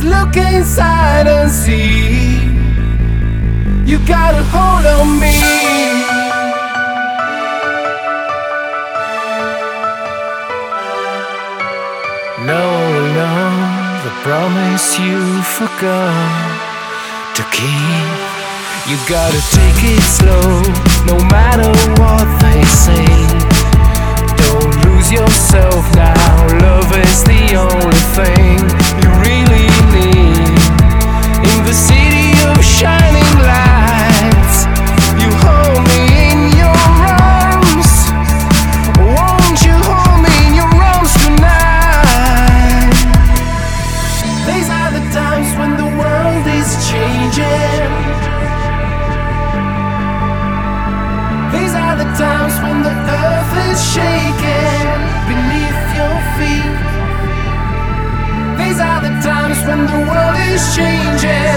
look inside and see. You got a hold on me. No, no, the promise you forgot to keep. You gotta take it slow, no matter what they say. Don't lose yourself now, love is the only thing you really need. In the city of shining lights, you hold me in your arms. Won't you hold me in your arms tonight? These are the times when the world is changing. These are the times when the earth is shaking beneath your feet. These are the times when the world is changing.